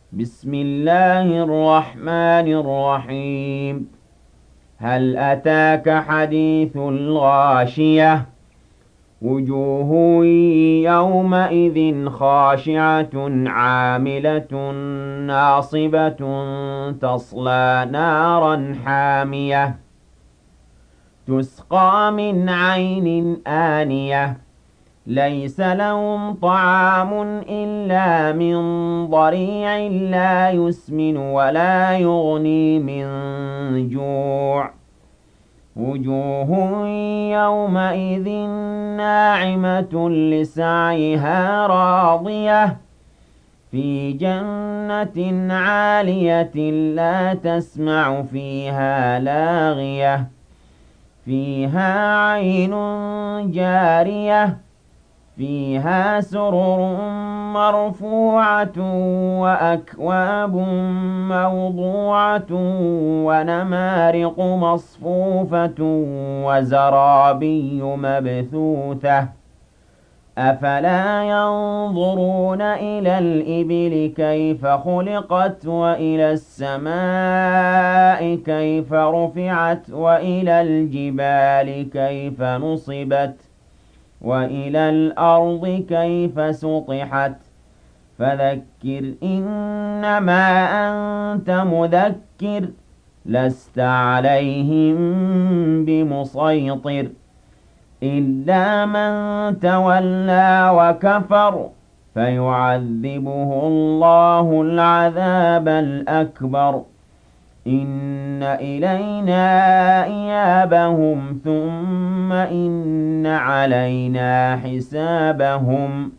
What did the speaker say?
بسم الله الرحمن الرحيم. هل أتاك حديث الغاشية؟ وجوه يومئذ خاشعة عاملة ناصبة تصلى نارا حامية تسقى من عين آنية ليس لهم طعام إلا من ضريع لا يسمن ولا يغني من جوع وجوه يومئذ ناعمة لسعيها راضية في جنة عالية لا تسمع فيها لاغية فيها عين جارية فيها سرر مرفوعة وأكواب موضوعة ونمارق مصفوفة وزرابي مبثوثة أفلا ينظرون إلى الإبل كيف خلقت وإلى السماء كيف رفعت وإلى الجبال كيف نصبت وإلى الأرض كيف سطحت فذكر إنما أنت مذكر لست عليهم بمسيطر إلا من تولى وكفر فيعذبه الله العذاب الأكبر إن إلينا إيابهم ثم إن علينا حسابهم